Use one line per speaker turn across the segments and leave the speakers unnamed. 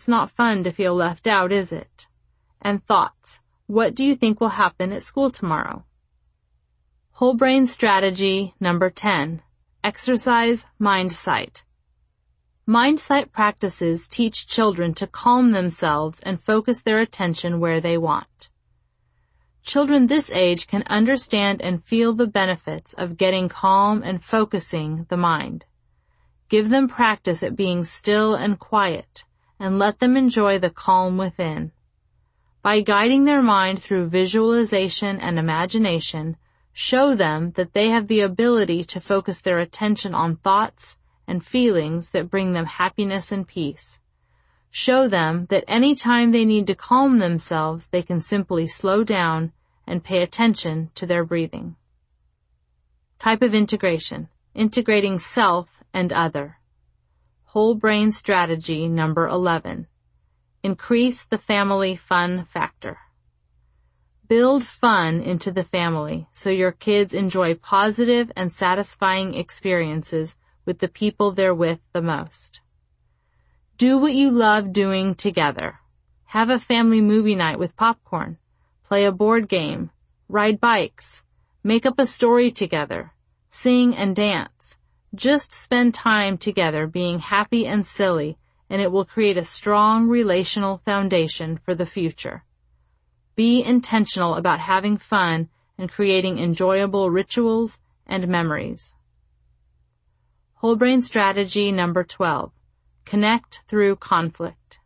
it's not fun to feel left out, is it? And thoughts. What do you think will happen at school tomorrow? Whole brain strategy number 10. Exercise MindSight. MindSight practices teach children to calm themselves and focus their attention where they want. Children this age can understand and feel the benefits of getting calm and focusing the mind. Give them practice at being still and quiet, and let them enjoy the calm within. By guiding their mind through visualization and imagination, show them that they have the ability to focus their attention on thoughts and feelings that bring them happiness and peace. Show them that any time they need to calm themselves, they can simply slow down and pay attention to their breathing. Type of integration. Integrating self and other. Whole brain strategy number 11. Increase the family fun factor. Build fun into the family so your kids enjoy positive and satisfying experiences with the people they're with the most. Do what you love doing together. Have a family movie night with popcorn. Play a board game. Ride bikes. Make up a story together. Sing and dance. Just spend time together being happy and silly, and it will create a strong relational foundation for the future. Be intentional about having fun and creating enjoyable rituals and memories. Whole brain strategy number 12. Connect through conflict.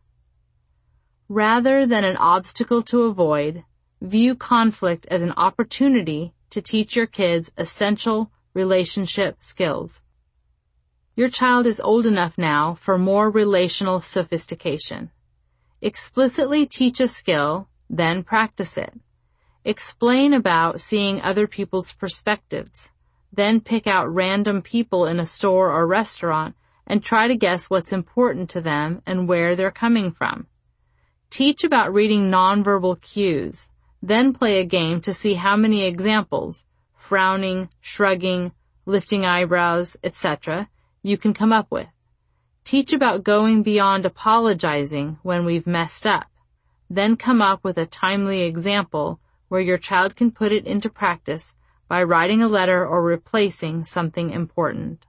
Rather than an obstacle to avoid, view conflict as an opportunity to teach your kids essential relationship skills. Your child is old enough now for more relational sophistication. Explicitly teach a skill, then practice it. Explain about seeing other people's perspectives, then pick out random people in a store or restaurant and try to guess what's important to them and where they're coming from. Teach about reading nonverbal cues, then play a game to see how many examples, frowning, shrugging, lifting eyebrows, etc., you can come up with. Teach about going beyond apologizing when we've messed up. Then come up with a timely example where your child can put it into practice by writing a letter or replacing something important.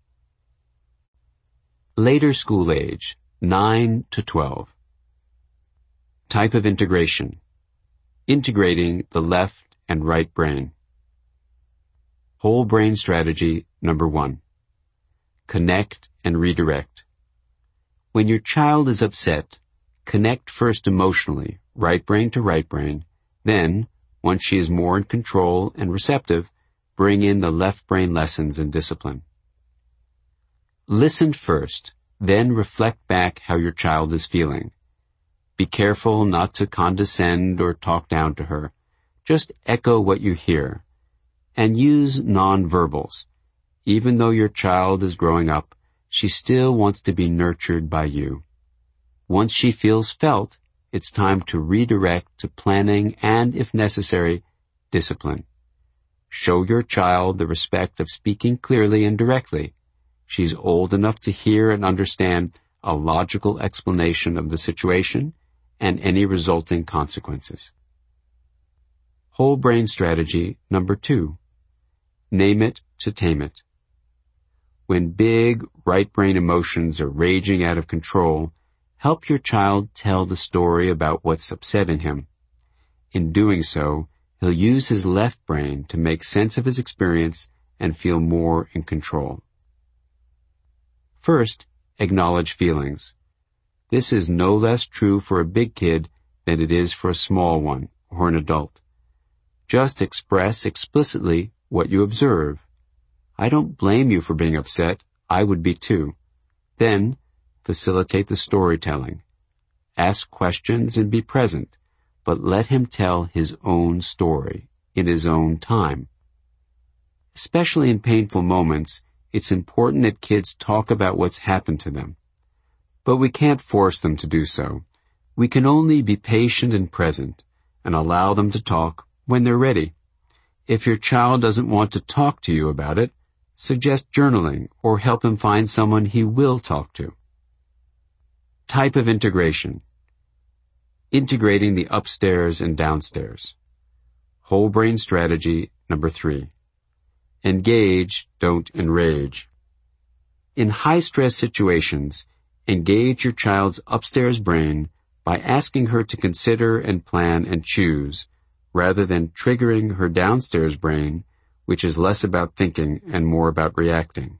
Later school age, 9 to 12. Type of integration. Integrating the left and right brain. Whole brain strategy number 1. Connect and redirect. When your child is upset, connect first emotionally, right brain to right brain. Then, once she is more in control and receptive, bring in the left brain lessons and discipline. Listen first, then reflect back how your child is feeling. Be careful not to condescend or talk down to her. Just echo what you hear. And use nonverbals. Even though your child is growing up, she still wants to be nurtured by you. Once she feels felt, it's time to redirect to planning and, if necessary, discipline. Show your child the respect of speaking clearly and directly. She's old enough to hear and understand a logical explanation of the situation and any resulting consequences. Whole brain strategy number 2. Name it to tame it. When big right brain emotions are raging out of control, help your child tell the story about what's upsetting him. In doing so, he'll use his left brain to make sense of his experience and feel more in control. First, acknowledge feelings. This is no less true for a big kid than it is for a small one or an adult. Just express explicitly what you observe. I don't blame you for being upset. I would be too. Then, facilitate the storytelling. Ask questions and be present, but let him tell his own story in his own time. Especially in painful moments, it's important that kids talk about what's happened to them. But we can't force them to do so. We can only be patient and present and allow them to talk when they're ready. If your child doesn't want to talk to you about it, suggest journaling or help him find someone he will talk to. Type of integration. Integrating the upstairs and downstairs. Whole brain strategy number 3. Engage, don't enrage. In high-stress situations, engage your child's upstairs brain by asking her to consider and plan and choose, rather than triggering her downstairs brain, which is less about thinking and more about reacting.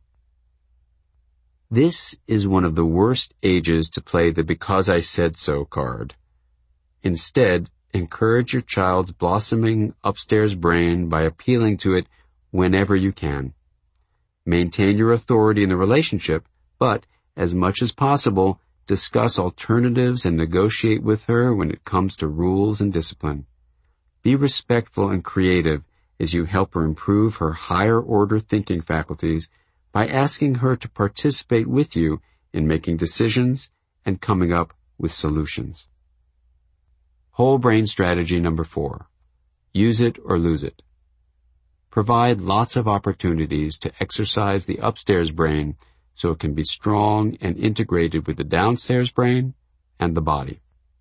This is one of the worst ages to play the because I said so card. Instead, encourage your child's blossoming upstairs brain by appealing to it whenever you can. Maintain your authority in the relationship, but, as much as possible, discuss alternatives and negotiate with her when it comes to rules and discipline. Be respectful and creative as you help her improve her higher-order thinking faculties by asking her to participate with you in making decisions and coming up with solutions. Whole brain strategy number 4. Use it or lose it. Provide lots of opportunities to exercise the upstairs brain so it can be strong and integrated with the downstairs brain and the body.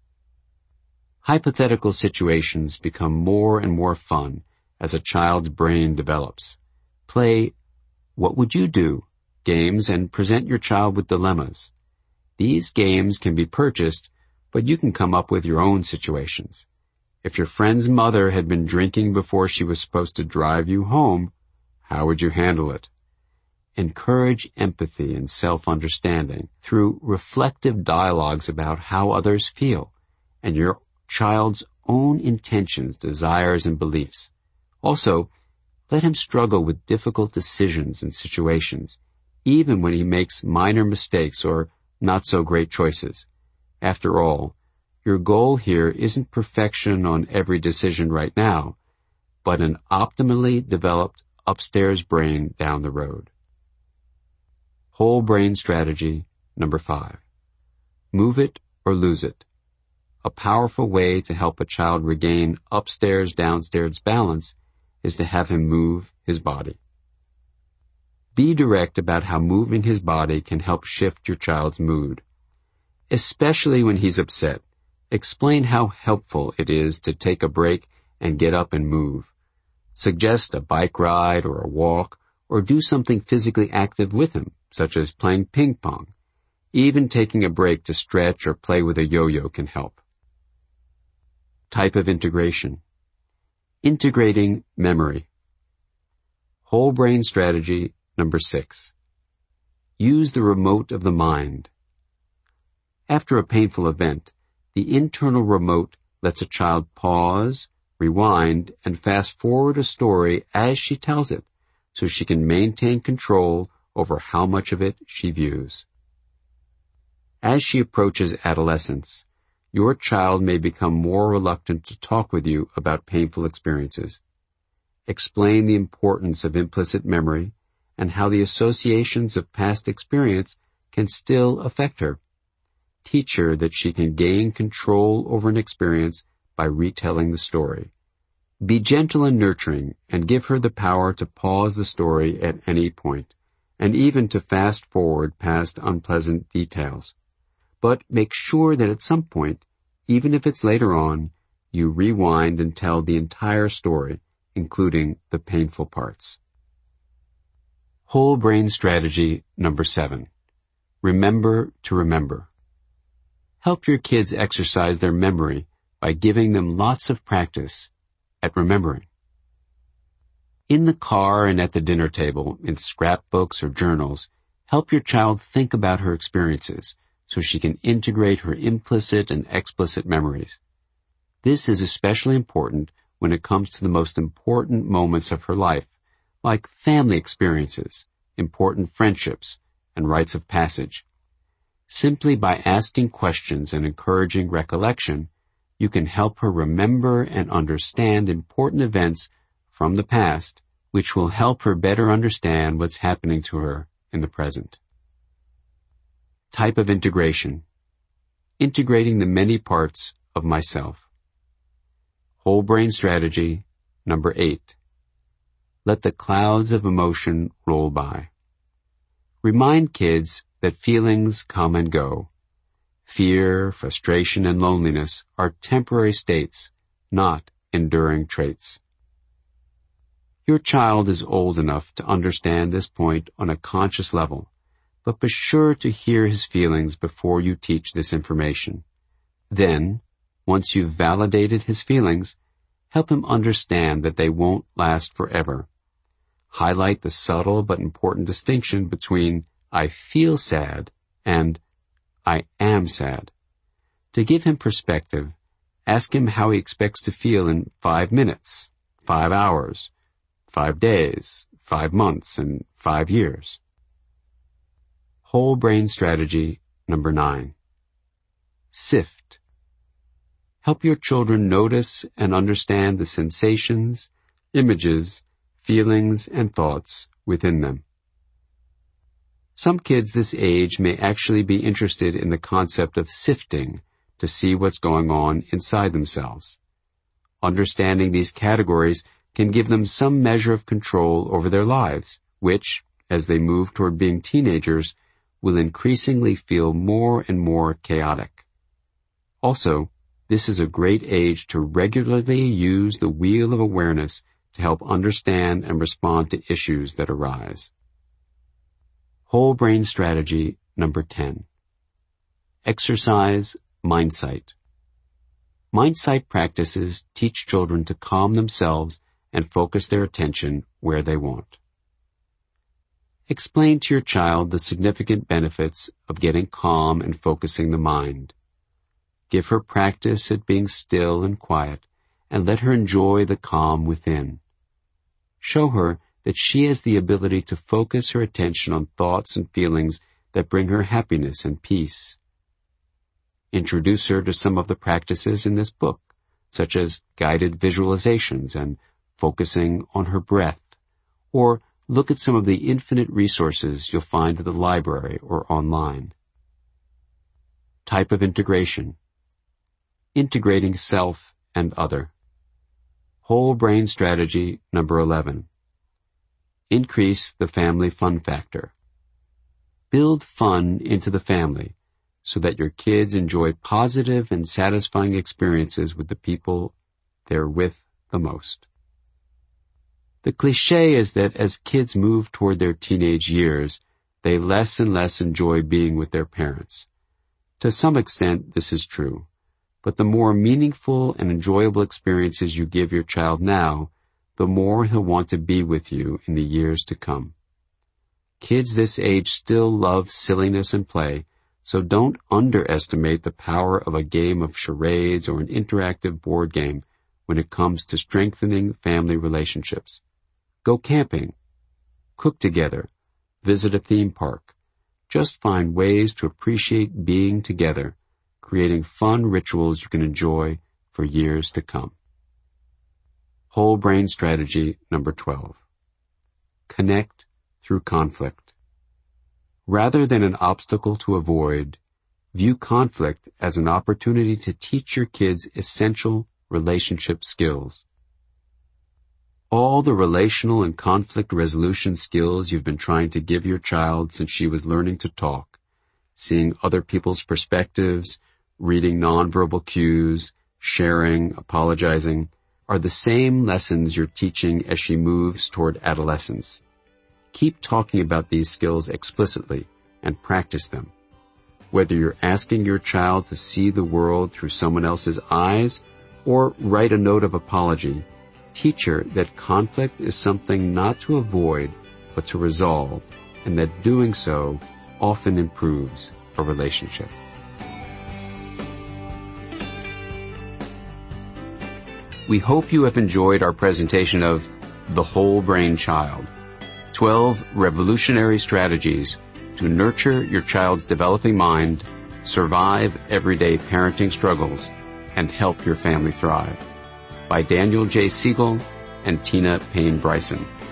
Hypothetical situations become more and more fun as a child's brain develops. Play "What would you do?" games and present your child with dilemmas. These games can be purchased, but you can come up with your own situations. If your friend's mother had been drinking before she was supposed to drive you home, how would you handle it? Encourage empathy and self-understanding through reflective dialogues about how others feel and your child's own intentions, desires, and beliefs. Also, let him struggle with difficult decisions and situations, even when he makes minor mistakes or not-so-great choices. After all, your goal here isn't perfection on every decision right now, but an optimally developed upstairs brain down the road. Whole brain strategy number 5. Move it or lose it. A powerful way to help a child regain upstairs-downstairs balance is to have him move his body. Be direct about how moving his body can help shift your child's mood. Especially when he's upset, explain how helpful it is to take a break and get up and move. Suggest a bike ride or a walk, or do something physically active with him, such as playing ping pong. Even taking a break to stretch or play with a yo-yo can help. Type of integration. Integrating memory. Whole brain strategy number 6. Use the remote of the mind. After a painful event, the internal remote lets a child pause, rewind, and fast forward a story as she tells it, so she can maintain control over how much of it she views. As she approaches adolescence, your child may become more reluctant to talk with you about painful experiences. Explain the importance of implicit memory and how the associations of past experience can still affect her. Teach her that she can gain control over an experience by retelling the story. Be gentle and nurturing and give her the power to pause the story at any point, and even to fast forward past unpleasant details. But make sure that at some point, even if it's later on, you rewind and tell the entire story, including the painful parts. Whole brain strategy number 7. Remember to remember. Help your kids exercise their memory by giving them lots of practice at remembering. In the car and at the dinner table, in scrapbooks or journals, help your child think about her experiences so she can integrate her implicit and explicit memories. This is especially important when it comes to the most important moments of her life, like family experiences, important friendships, and rites of passage. Simply by asking questions and encouraging recollection, you can help her remember and understand important events from the past, which will help her better understand what's happening to her in the present. Type of integration. Integrating the many parts of myself. Whole brain strategy number 8. Let the clouds of emotion roll by. Remind kids that feelings come and go. Fear, frustration, and loneliness are temporary states, not enduring traits. Your child is old enough to understand this point on a conscious level, but be sure to hear his feelings before you teach this information. Then, once you've validated his feelings, help him understand that they won't last forever. Highlight the subtle but important distinction between I feel sad and I am sad. To give him perspective, ask him how he expects to feel in 5 minutes, 5 hours, 5 days, 5 months, and 5 years. Whole brain strategy number 9. Sift. Help your children notice and understand the sensations, images, feelings, and thoughts within them. Some kids this age may actually be interested in the concept of sifting to see what's going on inside themselves. Understanding these categories can give them some measure of control over their lives, which, as they move toward being teenagers, will increasingly feel more and more chaotic. Also, this is a great age to regularly use the wheel of awareness to help understand and respond to issues that arise. Whole brain strategy number 10. Exercise mindsight. Mindsight practices teach children to calm themselves and focus their attention where they want. Explain to your child the significant benefits of getting calm and focusing the mind. Give her practice at being still and quiet, and let her enjoy the calm within. Show her that she has the ability to focus her attention on thoughts and feelings that bring her happiness and peace. Introduce her to some of the practices in this book, such as guided visualizations and focusing on her breath, or look at some of the infinite resources you'll find at the library or online. Type of integration. Integrating self and other. Whole brain strategy number 11. Increase the family fun factor. Build fun into the family so that your kids enjoy positive and satisfying experiences with the people they're with the most. The cliché is that as kids move toward their teenage years, they less and less enjoy being with their parents. To some extent, this is true, but the more meaningful and enjoyable experiences you give your child now, the more he'll want to be with you in the years to come. Kids this age still love silliness and play, so don't underestimate the power of a game of charades or an interactive board game when it comes to strengthening family relationships. Go camping, cook together, visit a theme park. Just find ways to appreciate being together, creating fun rituals you can enjoy for years to come. Whole brain strategy number 12. Connect through conflict. Rather than an obstacle to avoid, view conflict as an opportunity to teach your kids essential relationship skills. All the relational and conflict resolution skills you've been trying to give your child since she was learning to talk, seeing other people's perspectives, reading nonverbal cues, sharing, apologizing, are the same lessons you're teaching as she moves toward adolescence. Keep talking about these skills explicitly and practice them. Whether you're asking your child to see the world through someone else's eyes or write a note of apology, teach her that conflict is something not to avoid but to resolve, and that doing so often improves a relationship. We hope you have enjoyed our presentation of The Whole Brain Child, 12 revolutionary strategies to nurture your child's developing mind, survive everyday parenting struggles, and help your family thrive, by Daniel J. Siegel and Tina Payne Bryson.